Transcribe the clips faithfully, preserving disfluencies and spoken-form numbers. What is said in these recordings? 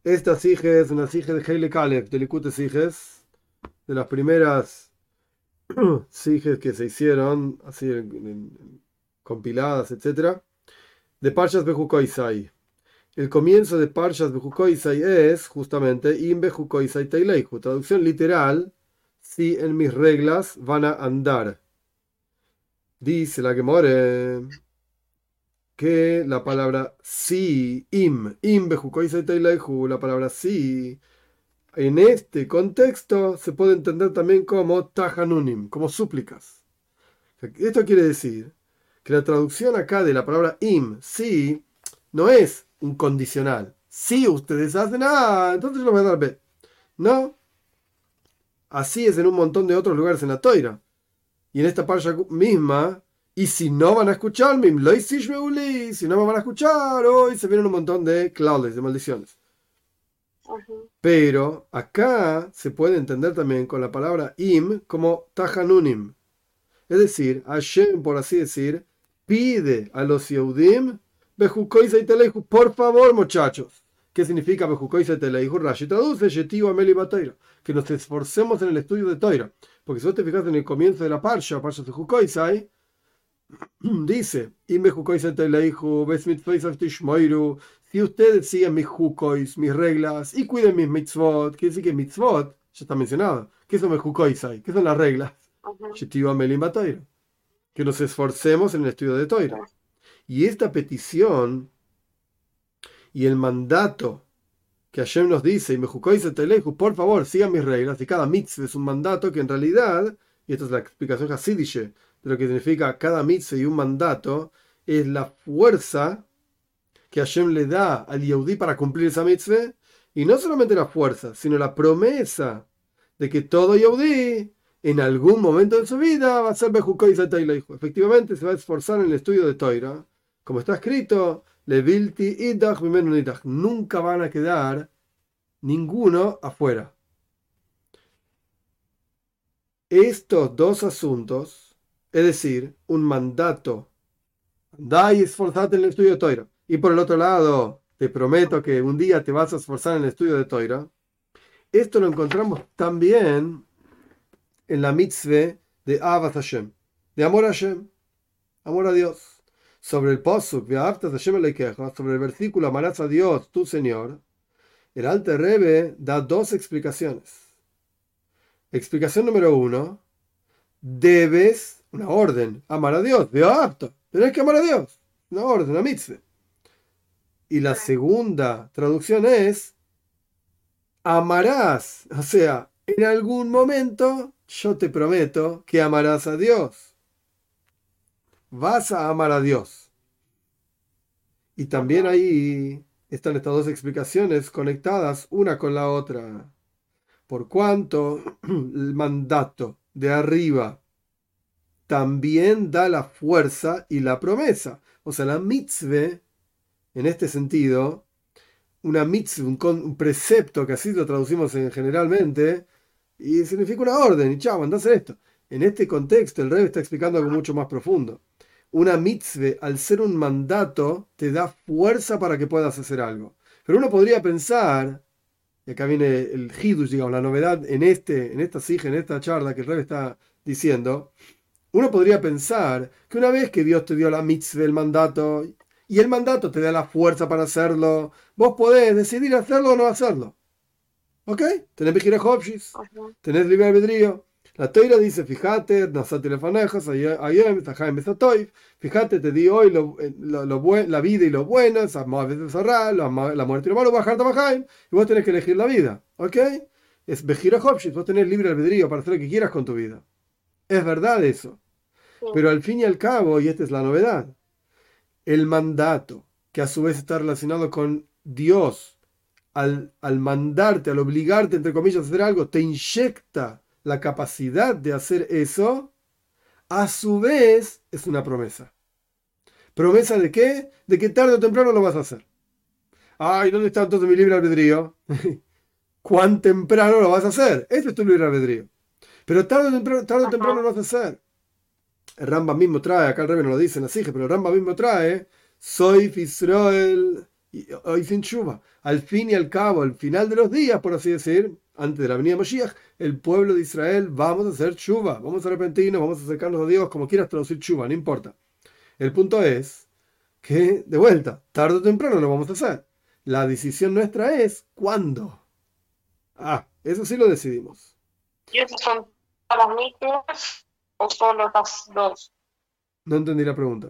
Esta sige es una sige de Heile Kalef, de Likute Siges, de las primeras siges que se hicieron, así en- en- compiladas, etcétera, de Parshas Bejukoisai. El comienzo de Parshas Bejukoisai es justamente Im Bejukoisai Teileihu, traducción literal, si en mis reglas van a andar. Dice la Gemore que la palabra si, im, im bejukoisai teileihu, la palabra si, en este contexto se puede entender también como tajanunim, como súplicas. Esto quiere decir que la traducción acá de la palabra im, si, no es un condicional. Si ustedes hacen A, entonces yo les voy a dar B. No, así es en un montón de otros lugares en la Toira. Y en esta parsha misma, y si no van a escucharme, si no me van a escuchar, hoy se vienen un montón de claudes, de maldiciones. Ajá. Pero acá se puede entender también con la palabra im como tajanunim. Es decir, Hashem, por así decir, pide a los Yehudim, Bejukoisa y Teleihu, por favor, muchachos. ¿Qué significa Bejukoisa y Teleihu? Rashi traduce, Yetiu Ameli Batoira, que nos esforcemos en el estudio de Toira. Porque si vos te fijas en el comienzo de la Parsha, Parsha de Jukoisai, dice, si ustedes siguen mis jukois, mis reglas, y cuiden mis mitzvot, quiere decir que mitzvot, ya está mencionado, ¿qué son mis jukoisai? ¿Qué son las reglas? Ajá. Que nos esforcemos en el estudio de Toira. Claro. Y esta petición y el mandato que Hashem nos dice, y mejukois eteleju, por favor, sigan mis reglas, y cada mitzvah es un mandato que en realidad, y esta es la explicación hasidische de lo que significa cada mitzvah y un mandato, es la fuerza que Hashem le da al Yehudí para cumplir esa mitzvah, y no solamente la fuerza, sino la promesa de que todo Yehudí en algún momento de su vida va a ser Bejukois eteleju. Efectivamente se va a esforzar en el estudio de Toira, como está escrito, Levilti idach mimenu nidach. Nunca van a quedar ninguno afuera. Estos dos asuntos, es decir, un mandato, andá y esforzate en el estudio de Toira, y por el otro lado, te prometo que un día te vas a esforzar en el estudio de Toira, esto lo encontramos también en la mitzvah de Avat Hashem, de amor a Hashem, amor a Dios. Sobre el posuk, sobre el versículo, amarás a Dios, tu Señor, el Alter Rebbe da dos explicaciones. Explicación número uno, debes, una orden, amar a Dios, de apto, tenés que amar a Dios, una orden, una mitzvah. Y la Claro. segunda traducción es, amarás, o sea, en algún momento yo te prometo que amarás a Dios, vas a amar a Dios. Y también Ajá. ahí están estas dos explicaciones conectadas una con la otra. Por cuanto el mandato de arriba también da la fuerza y la promesa. O sea, la mitzvah, en este sentido, una mitzvah, un, con, un precepto, que así lo traducimos en, generalmente, y significa una orden, y chao, andá a hacer esto. En este contexto, el rey está explicando algo mucho más profundo. Una mitzvah, al ser un mandato, te da fuerza para que puedas hacer algo. Pero uno podría pensar, y acá viene el hidush, digamos, la novedad en, este, en esta sija, en esta charla que el rey está diciendo, uno podría pensar que una vez que Dios te dio la mitzvah, el mandato, y el mandato te da la fuerza para hacerlo, vos podés decidir hacerlo o no hacerlo. ¿Ok? Tenés Bejira Hopshis, Ajá. tenés libre albedrío. La Toira dice, fíjate, Nasati Lefanejas, Ayem, Tajaim Besatoif, fíjate, te di hoy lo, lo, lo buen, la vida y lo bueno, a veces la muerte y lo malo, bajar Tabajaim, y vos tenés que elegir la vida. ¿Ok? Es Bejira Hopshis, vos tenés libre albedrío para hacer lo que quieras con tu vida. Es verdad eso. Sí. Pero al fin y al cabo, y esta es la novedad, el mandato, que a su vez está relacionado con Dios, al, al mandarte, al obligarte, entre comillas, a hacer algo, te inyecta la capacidad de hacer eso, a su vez es una promesa. ¿Promesa de qué? De que tarde o temprano lo vas a hacer. Ay, ¿dónde está entonces mi libre albedrío? ¿Cuán temprano lo vas a hacer? Este es tu libre albedrío. Pero tarde o temprano, tarde o temprano Ajá. lo vas a hacer. El Rambam mismo trae, acá el Rebbe no lo dice en la Sige, pero el Rambam mismo trae, soy Israel y hoy sin chuva. Al fin y al cabo, al final de los días, por así decir, antes de la venida de Mashiach, el pueblo de Israel vamos a hacer chuva, vamos a arrepentirnos, vamos a acercarnos a Dios, como quieras traducir chuva, no importa. El punto es que, de vuelta, tarde o temprano lo vamos a hacer. La decisión nuestra es cuándo. Ah, eso sí lo decidimos. ¿Y esas son todas las mitzvot o solo las dos? No entendí la pregunta.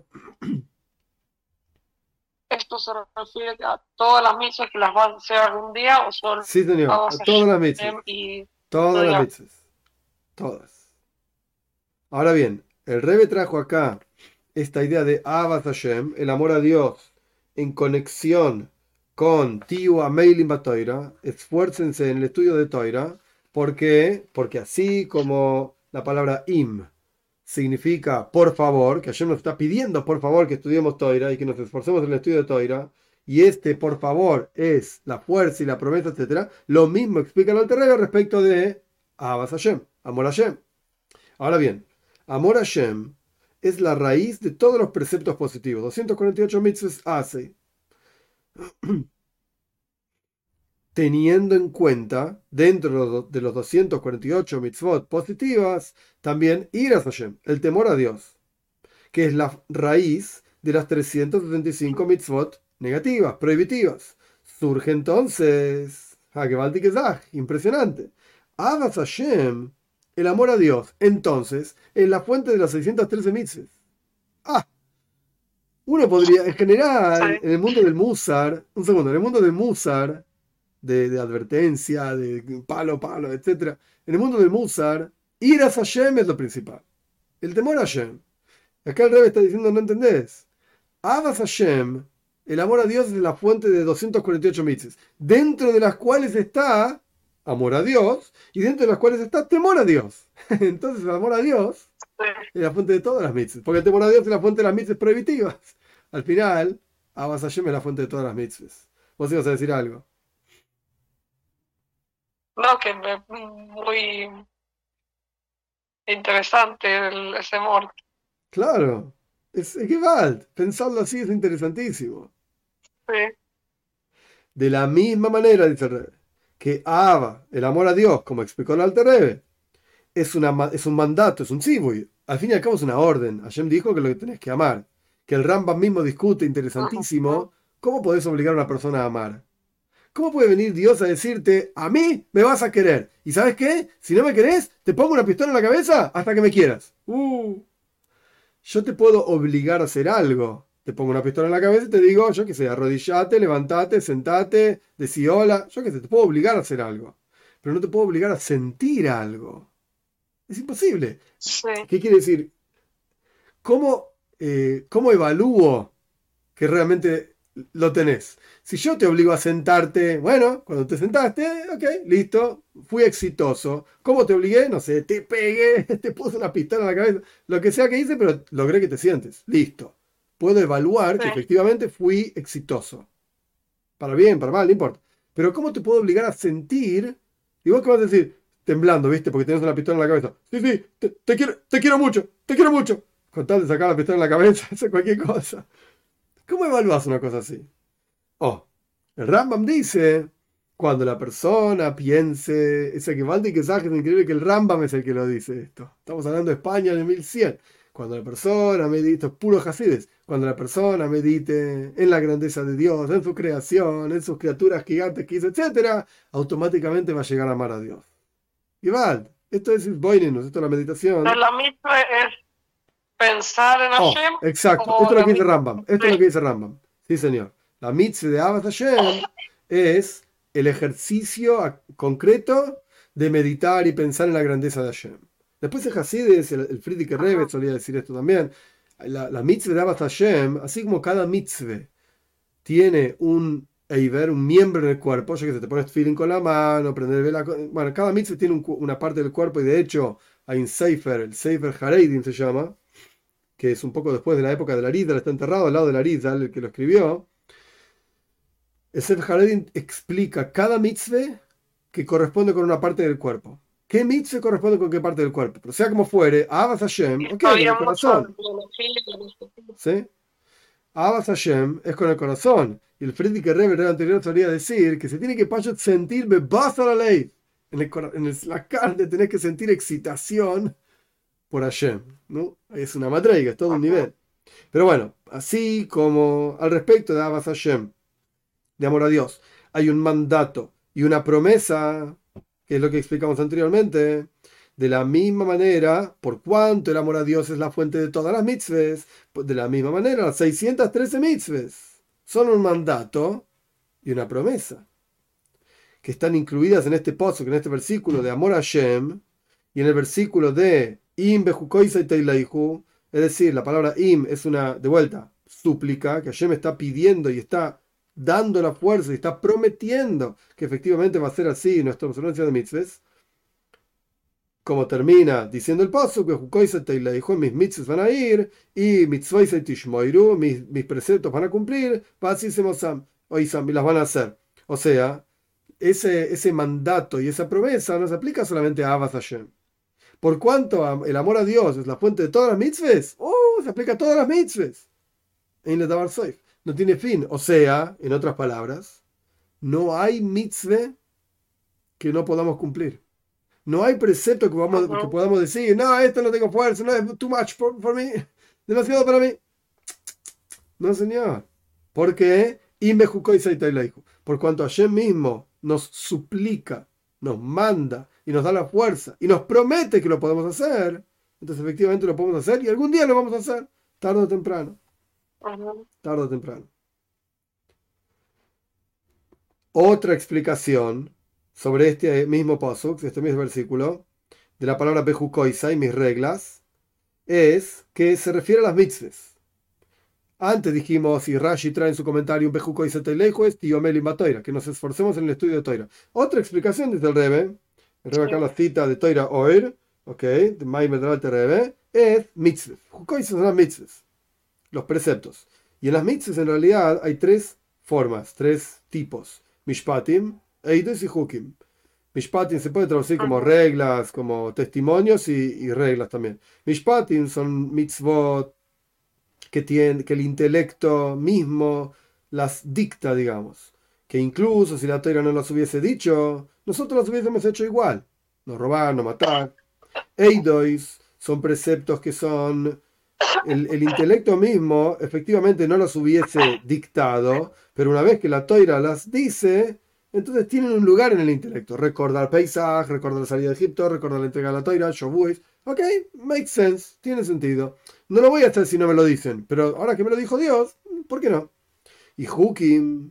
¿Esto se refiere a todas las mitzvot que las vas a hacer algún día o solo Sí, señor, a a todas las mitzvahs. Hashem y Todas las Zoya? mitzvahs. Todas. Ahora bien, el Rebbe trajo acá esta idea de Ahavas Hashem, el amor a Dios, en conexión con Tiu Ameilim Batoira. Esfuércense en el estudio de Toira. ¿Por qué? Porque así como la palabra im significa por favor, que Hashem nos está pidiendo por favor que estudiemos Toira y que nos esforcemos en el estudio de Toira, y este por favor es la fuerza y la promesa, etcétera. Lo mismo explica el Alter Rebbe respecto de Ahavas Hashem, amor a Hashem. Ahora bien, amor a Hashem es la raíz de todos los preceptos positivos. doscientos cuarenta y ocho mitzvahs hace, teniendo en cuenta, dentro de los doscientos cuarenta y ocho mitzvot positivas, también ir a Hashem, el temor a Dios, que es la raíz de las trescientas setenta y cinco mitzvot negativas, prohibitivas. Surge entonces, Hagebalti Gezach, impresionante. Ahavas Hashem, el amor a Dios, entonces, es la fuente de las seiscientas trece mitzvahs. Ah, uno podría, en general, Sí. en el mundo del Musar, un segundo, en el mundo del Musar, de, de advertencia, de palo, palo, etcétera. En el mundo del Musar, ir a Hashem es lo principal. El temor a Hashem. Acá el Rebbe está diciendo, no entendés. Ahavas Hashem, el amor a Dios es la fuente de doscientas cuarenta y ocho mitzvahs, dentro de las cuales está amor a Dios y dentro de las cuales está temor a Dios. Entonces el amor a Dios Sí. es la fuente de todas las mitzvahs, porque el temor a Dios es la fuente de las mitzvahs prohibitivas. Al final, Ahavas Hashem es la fuente de todas las mitzvahs. Vos ibas a decir algo. No, que me, muy interesante el, ese amor. Claro, es, es que vale, pensarlo así es interesantísimo. Sí. De la misma manera, dice el Rebbe, que Ahava, el amor a Dios, como explicó el Alter Rebbe, es, una, ma- es un mandato, es un tzivui. Al fin y al cabo es una orden. Hashem dijo que lo que tenés que amar. Que el Rambam mismo discute, Ujú. interesantísimo, ¿cómo podés obligar a una persona a amar? ¿Cómo puede venir Dios a decirte, a mí me vas a querer? ¿Y sabes qué? Si no me querés, te pongo una pistola en la cabeza hasta que me quieras. Uh, yo te puedo obligar a hacer algo. Te pongo una pistola en la cabeza y te digo, yo qué sé, arrodillate, levantate, sentate, decí hola. Yo qué sé, te puedo obligar a hacer algo. Pero no te puedo obligar a sentir algo. Es imposible. Sí. ¿Qué quiere decir? ¿Cómo, eh, cómo evalúo que realmente lo tenés? Si yo te obligo a sentarte, bueno, cuando te sentaste, ok, listo, fui exitoso. ¿Cómo te obligué? No sé, te pegué, te puse una pistola en la cabeza, lo que sea que hice, pero logré que te sientes. Listo. Puedo evaluar que Sí. efectivamente fui exitoso. Para bien, para mal, no importa. Pero ¿cómo te puedo obligar a sentir? Y vos qué vas a decir, temblando, ¿viste? Porque tienes una pistola en la cabeza. Sí, sí, te, te quiero, te quiero mucho, te quiero mucho. Con tal de sacar la pistola en la cabeza, hacer cualquier cosa. ¿Cómo evalúas una cosa así? Oh, el Rambam dice, cuando la persona piense, es equivalente que es increíble que el Rambam es el que lo dice esto. Estamos hablando de España en el mil cien. Cuando la persona medite, esto es puro Hasides, cuando la persona medite en la grandeza de Dios, en su creación, en sus criaturas gigantes que hizo, etcétera, automáticamente va a llegar a amar a Dios. Y va, esto es Boinenus, esto es la Pero meditación. la misma es pensar en Oh, Hashem exacto. o Esto es lo la que dice misma Rambam. Esto es lo que dice Rambam. Sí, señor. La mitzvah de Abbas Hashem es el ejercicio a- concreto de meditar y pensar en la grandeza de Hashem. Después el Hasides, el, el Friedrich Rebbe solía decir esto también. La, la mitzvah de Abbas Hashem, así como cada mitzvah tiene un eiver, un miembro en el cuerpo, yo que se te pones feeling con la mano, prender vela con- bueno, cada mitzvah tiene un cu- una parte del cuerpo y de hecho hay un Sefer, el Sefer Haredim se llama, que es un poco después de la época de la Arizal, está enterrado al lado de la Arizal, el que lo escribió. El Sefer Haredim explica cada mitzvah que corresponde con una parte del cuerpo. ¿Qué mitzvah corresponde con qué parte del cuerpo? Pero sea como fuere, Abbas Hashem, ok, con había el mucho corazón, de biología y de este tipo. ¿sí? Abbas Hashem es con el corazón. Y el Friedrich Rebbe, el Rebbe anterior, solía decir que se tiene que payot sentir bebasa la ley. En, el, en el, la carne tenés que sentir excitación por Hashem, ¿no? Es una madreiga, es todo un nivel. Pero bueno, así como al respecto de Abbas Hashem, de amor a Dios, hay un mandato y una promesa, que es lo que explicamos anteriormente. De la misma manera, por cuanto el amor a Dios es la fuente de todas las mitzvahs, de la misma manera, las seiscientas trece mitzvahs son un mandato y una promesa, que están incluidas en este pozo, en este versículo de amor a Hashem, y en el versículo de Im bejukoisai teileihu, es decir, la palabra Im es una, de vuelta, súplica, que Hashem está pidiendo y está dando la fuerza y está prometiendo que efectivamente va a ser así en nuestra observancia de mitzvahs. Como termina diciendo el paso, que mis mitzvahs van a ir y mis, mis preceptos van a cumplir, y las van a hacer. O sea, ese, ese mandato y esa promesa no se aplica solamente a Abbas Hashem. Por cuanto el amor a Dios es la fuente de todas las mitzvahs, oh, se aplica a todas las mitzvahs. No tiene fin. O sea, en otras palabras, no hay mitzvah que no podamos cumplir. No hay precepto que, vamos, uh-huh. que podamos decir, no, esto no tengo fuerza, no es too much for, for me, demasiado para mí. No, señor. ¿Por qué? Por cuanto Hashem mismo nos suplica, nos manda y nos da la fuerza y nos promete que lo podemos hacer, entonces efectivamente lo podemos hacer y algún día lo vamos a hacer, tarde o temprano. Uh-huh. Tarde o temprano. Otra explicación sobre este mismo pasuk, este mismo versículo, de la palabra bejukoisai, mis reglas, es que se refiere a las mitzvahs. Antes dijimos, y Rashi trae en su comentario un bejukoisai teileihu es tiyomel imatoira, que nos esforcemos en el estudio de Toira. Otra explicación desde el Rebbe, el Rebbe acá la cita de Toira Oir, ok, de Maimer del Alte Rebbe, es mitzvahs. Jukoisai son las mitzvahs, los preceptos. Y en las mitzvahs en realidad hay tres formas, tres tipos. Mishpatim, Eidos y Hukim. Mishpatim se puede traducir como reglas, como testimonios y, y reglas también. Mishpatim son mitzvot que, tienen, que el intelecto mismo las dicta, digamos. Que incluso si la Torah no las hubiese dicho, nosotros las hubiésemos hecho igual. No robar, no matar. Eidos son preceptos que son... El, el intelecto mismo efectivamente no los hubiese dictado, pero una vez que la Torah las dice... Entonces tienen un lugar en el intelecto. Recordar Pesach, recordar la salida de Egipto, recordar la entrega de la Torah, Shavuot. Ok, makes sense, tiene sentido. No lo voy a hacer si no me lo dicen, pero ahora que me lo dijo Dios, ¿por qué no? Y Hukim,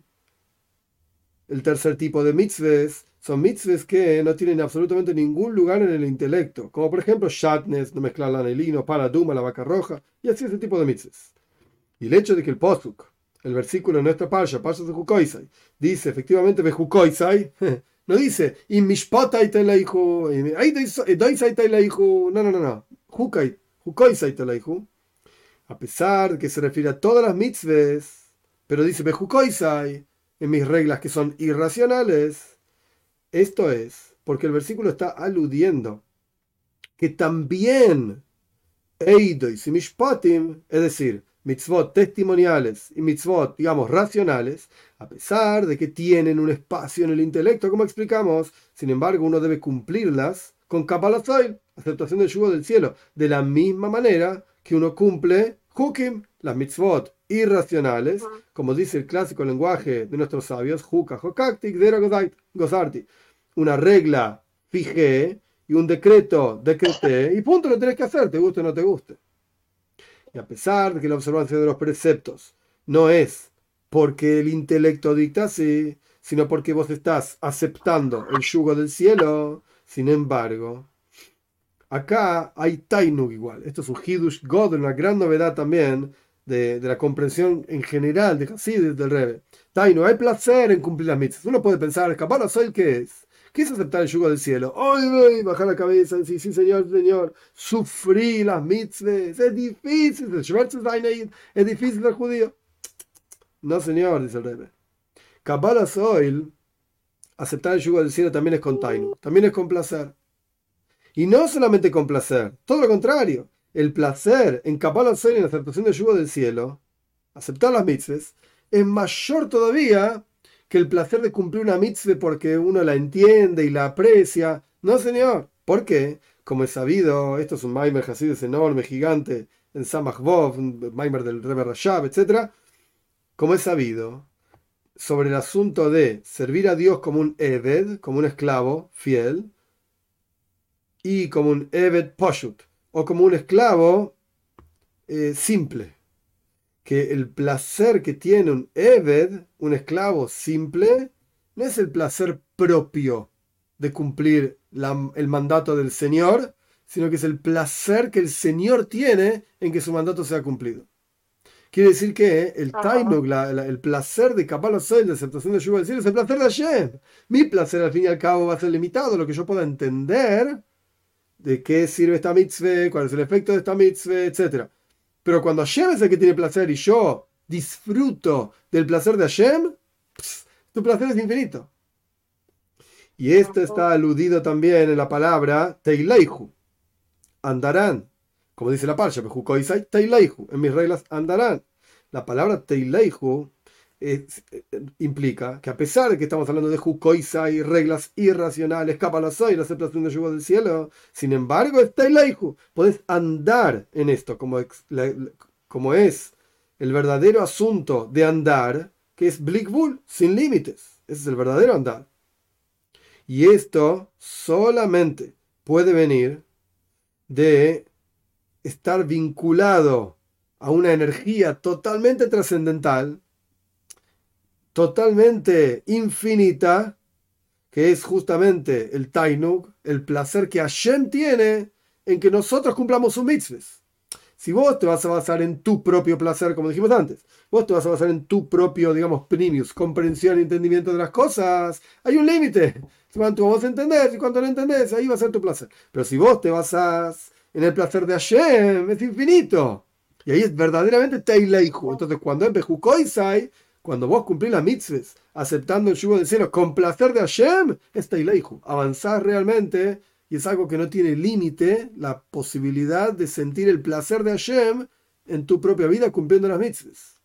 el tercer tipo de mitzvahs, son mitzvahs que no tienen absolutamente ningún lugar en el intelecto. Como por ejemplo, Shatnes, no mezclar la anelino, para Duma, la vaca roja, y así ese tipo de mitzvahs. Y el hecho de que el Posuk, el versículo de nuestra parsha, parsha de Jukoisai, dice efectivamente Bejukoisai, no dice in mishpatai teleihu, doisai teleihu, no, no, no, no, Jukoisai teleihu, a pesar de que se refiere a todas las mitzvahs, pero dice Bejukoisai, en mis reglas que son irracionales. Esto es porque el versículo está aludiendo que también Eidos y Mishpatim, es decir, mitzvot testimoniales y mitzvot, digamos, racionales, a pesar de que tienen un espacio en el intelecto, como explicamos, sin embargo, uno debe cumplirlas con Kabbalah Zoil, aceptación del yugo del cielo, de la misma manera que uno cumple Hukim, las mitzvot irracionales, como dice el clásico lenguaje de nuestros sabios, Huka Hokaktik, Dera Gozarti, una regla fijé y un decreto decreté, y punto, lo tenés que hacer, te guste o no te guste. Y a pesar de que la observancia de los preceptos no es porque el intelecto dicta así, sino porque vos estás aceptando el yugo del cielo, sin embargo, acá hay Tainug igual. Esto es un Hidush God, una gran novedad también de, de la comprensión en general de Hasidus del Rebbe. Tainug, hay placer en cumplir las mitzvahs. Uno puede pensar, Kabbalah Soil, ¿qué es? ¿Qué es aceptar el yugo del cielo? ¡Ay, ay! Bajar la cabeza y decir, sí, señor, señor, sufrí las mitzvahs. Es difícil, es difícil el judío. No, señor, dice el Rebbe. Kabbalah Soil, aceptar el yugo del cielo también es con tainu, también es con placer. Y no solamente con placer, todo lo contrario. El placer en Kabbalah Soil, en la aceptación del yugo del cielo, aceptar las mitzvahs, es mayor todavía que el placer de cumplir una mitzvah porque uno la entiende y la aprecia. No, señor. ¿Por qué? Como es sabido, esto es un Maimer Hasidus enorme, gigante, en Samach Vov, un Maimer del Rebbe Rashab, etcétera. Como es sabido, sobre el asunto de servir a Dios como un Eved, como un esclavo fiel, y como un Eved Poshut, o como un esclavo eh, simple. Que el placer que tiene un Eved, un esclavo simple, no es el placer propio de cumplir la, el mandato del Señor, sino que es el placer que el Señor tiene en que su mandato sea cumplido. Quiere decir que el Tainug, la, la, el placer de Kabbalah Soy, la aceptación de Yuba del cielo, es el placer de Hashem. Mi placer, al fin y al cabo, va a ser limitado a lo que yo pueda entender de qué sirve esta mitzvah, cuál es el efecto de esta mitzvah, etcétera. Pero cuando Hashem es el que tiene placer y yo disfruto del placer de Hashem, pss, tu placer es infinito. Y esto está aludido también en la palabra Teileihu, andarán. Como dice la parsha, Teileihu, en mis reglas andarán. La palabra Teileihu es, eh, implica que a pesar de que estamos hablando de Jukoisai, reglas irracionales, Kabbalasai, la aceptación de yugo del cielo, sin embargo es Teileihu. Podés andar en esto, como, la, como es el verdadero asunto de andar, que es Blikbul, sin límites. Ese es el verdadero andar. Y esto solamente puede venir de estar vinculado a una energía totalmente trascendental, totalmente infinita, que es justamente el Tainug, el placer que Hashem tiene en que nosotros cumplamos sus mitzvahs. Si vos te vas a basar en tu propio placer, como dijimos antes, vos te vas a basar en tu propio, digamos, primius, comprensión y entendimiento de las cosas, hay un límite. Cuánto vos entendés y cuánto no entendés, ahí va a ser tu placer. Pero si vos te basás en el placer de Hashem, es infinito. Y ahí es verdaderamente Teileihu. Entonces, cuando es Bejukoisai, cuando vos cumplís las mitzvahs, aceptando el yugo del cielo con placer de Hashem, es Teileihu. Avanzás realmente, y es algo que no tiene límite, la posibilidad de sentir el placer de Hashem en tu propia vida cumpliendo las mitzvahs.